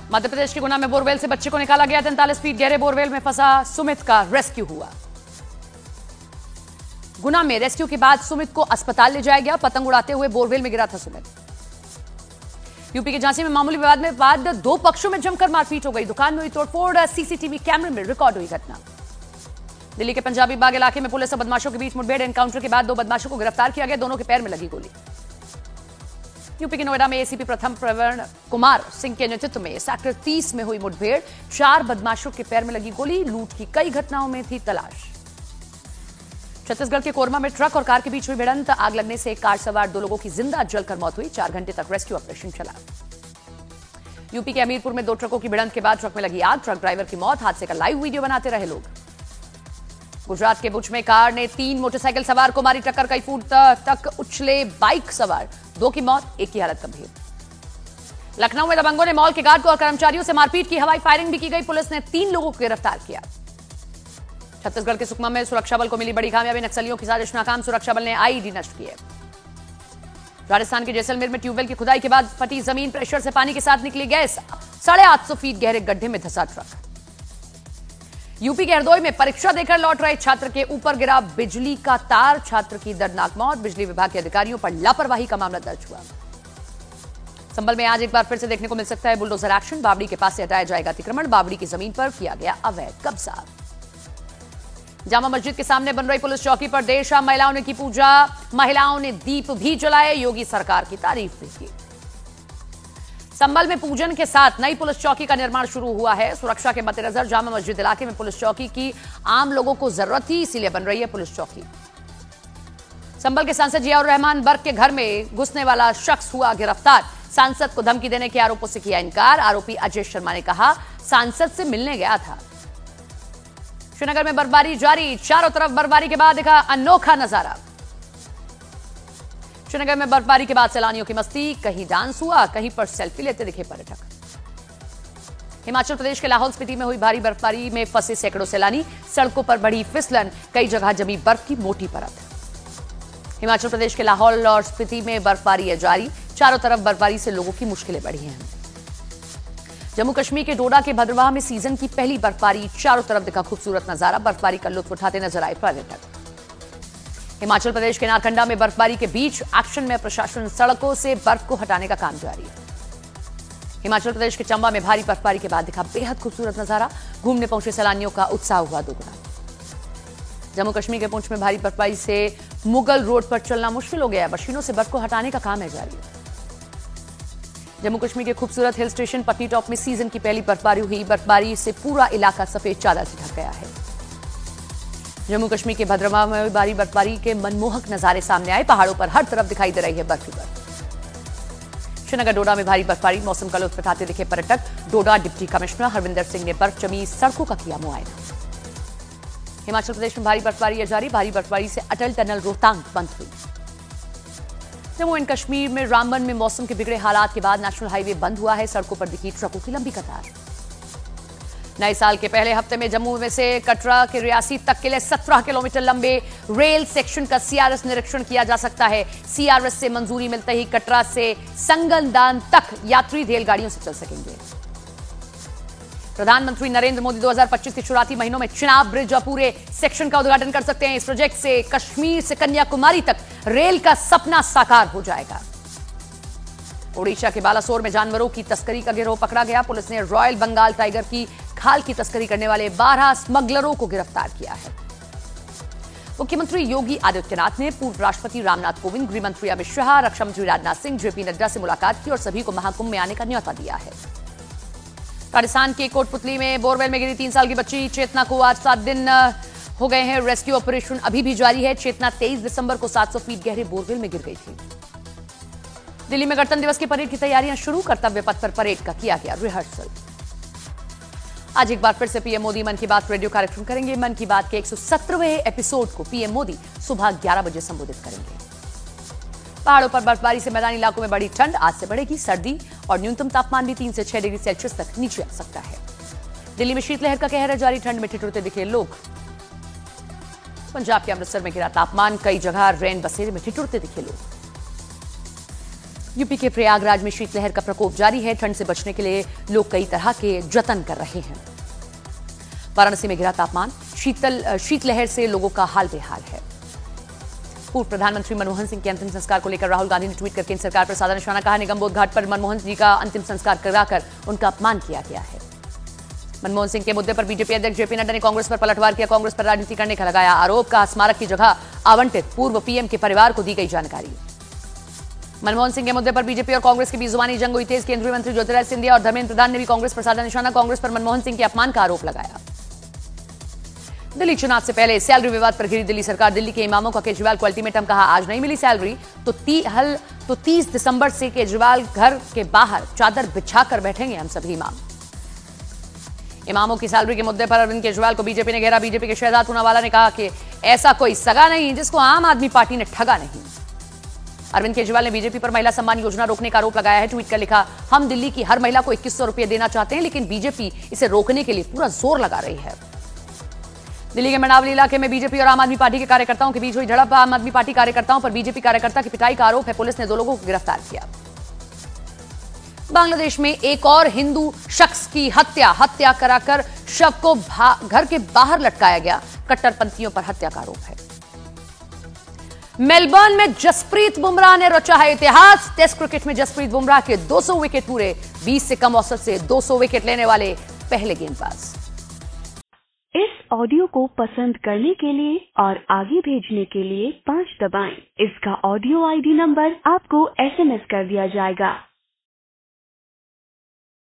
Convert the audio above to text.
मध्य प्रदेश के गुना में बोरवेल से बच्चे को निकाला गया। 43 फीट गहरे बोरवेल में फंसा सुमित का रेस्क्यू हुआ। गुना में रेस्क्यू के बाद सुमित को अस्पताल ले जाया गया। पतंग उड़ाते हुए बोरवेल में गिरा था सुमित। यूपी के झांसी में मामूली विवाद में बाद दो पक्षों में जमकर मारपीट हो गई। दुकान में हुई तोड़फोड़, सीसीटीवी कैमरे में रिकॉर्ड हुई घटना। दिल्ली के पंजाबी बाग इलाके में पुलिस और बदमाशों के बीच मुठभेड़। एनकाउंटर के बाद दो बदमाशों को गिरफ्तार किया गया। दोनों के पैर में लगी गोली। यूपी के नोएडा में एसीपी प्रथम प्रवीण कुमार सिंह के नेतृत्व में सेक्टर 30 में हुई मुठभेड़। 4 बदमाशों के पैर में लगी गोली। लूट की कई घटनाओं में थी तलाश। छत्तीसगढ़ के कोरमा में ट्रक और कार के बीच हुई भिड़ंत। आग लगने से कार सवार 2 लोगों की जिंदा जलकर मौत हुई। 4 घंटे तक रेस्क्यू ऑपरेशन चला। यूपी के हमीरपुर में 2 ट्रकों की भिड़ंत के बाद ट्रक में लगी आग। ट्रक ड्राइवर की मौत। हादसे का लाइव वीडियो बनाते रहे लोग। गुजरात के भुज में कार ने 3 मोटरसाइकिल सवार को मारी टक्कर। कई फुट तक उछले बाइक सवार 2 की मौत, 1 की हालत गंभीर। लखनऊ में दबंगों ने मॉल के गार्ड को और कर्मचारियों से मारपीट की। हवाई फायरिंग भी की गई। पुलिस ने 3 लोगों को गिरफ्तार किया। छत्तीसगढ़ के सुकमा में सुरक्षा बल को मिली बड़ी कामयाबी। नक्सलियों की साजिश नाकाम। सुरक्षा बल ने आईईडी नष्ट किए। राजस्थान के जैसलमेर में ट्यूबवेल की खुदाई के बाद फटी जमीन। प्रेशर से पानी के साथ निकली गैस। 850 फीट गहरे गड्ढे में धंसा ट्रक। यूपी के हरदोई में परीक्षा देकर लौट रहे छात्र के ऊपर गिरा बिजली का तार। छात्र की दर्दनाक मौत। बिजली विभाग के अधिकारियों पर लापरवाही का मामला दर्ज हुआ। संभल में आज एक बार फिर से देखने को मिल सकता है बुलडोजर एक्शन। बावड़ी के पास से हटाया जाएगा अतिक्रमण। बावड़ी की जमीन पर किया गया अवैध कब्जा। जामा मस्जिद के सामने बन रही पुलिस चौकी पर देर शाम महिलाओं ने की पूजा। महिलाओं ने दीप भी जलाए। योगी सरकार की तारीफ भी की। संभल में पूजन के साथ नई पुलिस चौकी का निर्माण शुरू हुआ है। सुरक्षा के मद्देनजर जामा मस्जिद इलाके में पुलिस चौकी की आम लोगों को जरूरत थी, इसीलिए बन रही है पुलिस चौकी। संभल के सांसद जियाउर रहमान बर्क के घर में घुसने वाला शख्स हुआ गिरफ्तार। सांसद को धमकी देने के आरोपों से किया इनकार। आरोपी अजय शर्मा ने कहा सांसद से मिलने गया था। श्रीनगर में बर्फबारी जारी। चारों तरफ बर्फबारी के बाद दिखा अनोखा नजारा। श्रीनगर में बर्फबारी के बाद सैलानियों की मस्ती। कहीं डांस हुआ, कहीं पर सेल्फी लेते दिखे पर्यटक। हिमाचल प्रदेश के लाहौल स्पीति में हुई भारी बर्फबारी में फंसे सैकड़ों सैलानी। सड़कों पर बढ़ी फिसलन। कई जगह जमी बर्फ की मोटी परत। हिमाचल प्रदेश के लाहौल और स्पीति में बर्फबारी है जारी। चारों तरफ बर्फबारी से लोगों की मुश्किलें बढ़ी हैं। जम्मू कश्मीर के डोडा के भद्रवाह में सीजन की पहली बर्फबारी। चारों तरफ दिखा खूबसूरत नजारा। बर्फबारी का लुत्फ उठाते नजर आए पर्यटक। हिमाचल प्रदेश के नारकंडा में बर्फबारी के बीच एक्शन में प्रशासन। सड़कों से बर्फ को हटाने का काम जारी है। हिमाचल प्रदेश के चंबा में भारी बर्फबारी के बाद दिखा बेहद खूबसूरत नजारा। घूमने पहुंचे सैलानियों का उत्साह हुआ दोगुना। जम्मू कश्मीर के पुंछ में भारी बर्फबारी से मुगल रोड पर चलना मुश्किल हो गया है। मशीनों से बर्फ को हटाने का काम है जारी। जम्मू कश्मीर के खूबसूरत हिल स्टेशन पटनी टॉप में सीजन की पहली बर्फबारी हुई। बर्फबारी से पूरा इलाका सफेद चादर से ढक गया है। जम्मू कश्मीर के भद्रवाह में हुई भारी बर्फबारी के मनमोहक नजारे सामने आए। पहाड़ों पर हर तरफ दिखाई दे रही है बर्फ ही बर्फ। श्रीनगर डोडा में भारी बर्फबारी। मौसम का लुत्फ उठाते दिखे पर्यटक। डोडा डिप्टी कमिश्नर हरविंदर सिंह ने बर्फ जमी सड़कों का किया मुआयना। हिमाचल प्रदेश में भारी बर्फबारी है जारी। भारी बर्फबारी से अटल टनल रोहतांग बंद हुई। जम्मू एंड कश्मीर में रामबन में मौसम के बिगड़े हालात के बाद नेशनल हाईवे बंद हुआ है। सड़कों पर दिखी ट्रकों की लंबी कतार। नए साल के पहले हफ्ते में जम्मू में से कटरा के रियासी तक के लिए 17 किलोमीटर लंबे रेल सेक्शन का सीआरएस निरीक्षण किया जा सकता है। सीआरएस से मंजूरी मिलते ही कटरा से संगलदान तक यात्री रेलगाड़ियों से चल सकेंगे। प्रधानमंत्री नरेंद्र मोदी 2025 के शुरुआती महीनों में चिनाब ब्रिज और पूरे सेक्शन का उद्घाटन कर सकते हैं। इस प्रोजेक्ट से कश्मीर से कन्याकुमारी तक रेल का सपना साकार हो जाएगा। ओडिशा के बालासोर में जानवरों की तस्करी का गिरोह पकड़ा गया। पुलिस ने रॉयल बंगाल टाइगर की खाल की तस्करी करने वाले 12 स्मगलरों को गिरफ्तार किया है। मुख्यमंत्री योगी आदित्यनाथ ने पूर्व राष्ट्रपति रामनाथ कोविंद, गृह मंत्री अमित शाह, रक्षा मंत्री राजनाथ सिंह, जेपी नड्डा से मुलाकात की और सभी को महाकुंभ में आने का न्योता दिया है। राजस्थान के कोटपुतली में बोरवेल में गिरी 3 साल की बच्ची चेतना को आज 7 दिन हो गए हैं। रेस्क्यू ऑपरेशन अभी भी जारी है। चेतना 23 दिसंबर को 700 फीट गहरे बोरवेल में गिर गई थी। दिल्ली में गणतंत्र दिवस की परेड की तैयारियां शुरू। कर्तव्य पथ पर परेड का किया गया रिहर्सल। आज एक बार फिर से पीएम मोदी मन की बात रेडियो कार्यक्रम करेंगे। मन की बात के 117वें एपिसोड को पीएम मोदी सुबह 11 बजे संबोधित करेंगे। पहाड़ों पर बर्फबारी से मैदानी इलाकों में बढ़ी ठंड। आज से बढ़ेगी सर्दी और न्यूनतम तापमान भी 3 से 6 डिग्री सेल्सियस तक नीचे आ सकता है। दिल्ली में शीतलहर का कहर है जारी। ठंड में ठिठुरते दिखे लोग। पंजाब के अमृतसर में गिरा तापमान। कई जगह रैन बसेरे में ठिठुरते दिखे लोग। यूपी के प्रयागराज में शीतलहर का प्रकोप जारी है। ठंड से बचने के लिए लोग कई तरह के जतन कर रहे हैं। वाराणसी में गिरा तापमान, शीतलहर से लोगों का हाल बेहाल है। पूर्व प्रधानमंत्री मनमोहन सिंह के अंतिम संस्कार को लेकर राहुल गांधी ने ट्वीट करके सरकार पर साधा निशाना कहा। निगमबोध घाट पर मनमोहन जी का अंतिम संस्कार कराकर उनका अपमान किया गया है। मनमोहन सिंह के मुद्दे पर बीजेपी अध्यक्ष जेपी नड्डा ने कांग्रेस पर पलटवार किया। कांग्रेस पर राजनीति करने का लगाया आरोप। कहा स्मारक की जगह आवंटित पूर्व पीएम के परिवार को दी गई जानकारी। मनमोहन सिंह के मुद्दे पर बीजेपी और कांग्रेस की बीच जुबानी जंग हुई तेज। केंद्रीय मंत्री ज्योतिरादित्य सिंधिया और धर्मेंद्र प्रधान ने भी कांग्रेस पर साधा निशाना। कांग्रेस पर मनमोहन सिंह के अपमान का आरोप लगाया। दिल्ली चुनाव से पहले सैलरी विवाद पर घिरी दिल्ली सरकार। दिल्ली के इमामों का केजरीवाल को अल्टीमेटम, कहा आज नहीं मिली सैलरी तो 30 दिसंबर से केजरीवाल घर के बाहर चादर बिछाकर बैठेंगे हम सभी इमाम। इमामों की सैलरी के मुद्दे पर अरविंद केजरीवाल को बीजेपी ने घेरा। बीजेपी के शहजाद पूनावाला ने कहा कि ऐसा कोई सगा नहीं जिसको आम आदमी पार्टी ने ठगा नहीं। अरविंद केजरीवाल ने बीजेपी पर महिला सम्मान योजना रोकने का आरोप लगाया है। ट्वीट कर लिखा, हम दिल्ली की हर महिला को 2100 रुपये देना चाहते हैं, लेकिन बीजेपी इसे रोकने के लिए पूरा जोर लगा रही है। दिल्ली के मंडावली इलाके में बीजेपी और आम आदमी पार्टी के कार्यकर्ताओं के बीच हुई झड़प। आम आदमी पार्टी कार्यकर्ताओं पर बीजेपी कार्यकर्ता की पिटाई का आरोप है। पुलिस ने 2 लोगों को गिरफ्तार किया। बांग्लादेश में एक और हिंदू शख्स की हत्या कराकर शव को घर के बाहर लटकाया गया। कट्टरपंथियों पर हत्या का आरोप है। मेलबर्न में जसप्रीत बुमराह ने रचा है इतिहास। टेस्ट क्रिकेट में जसप्रीत बुमराह के 200 विकेट पूरे। 20 से कम औसत से 200 विकेट लेने वाले पहले गेंदबाज। इस ऑडियो को पसंद करने के लिए और आगे भेजने के लिए 5 दबाएं। इसका ऑडियो आईडी नंबर आपको SMS कर दिया जाएगा।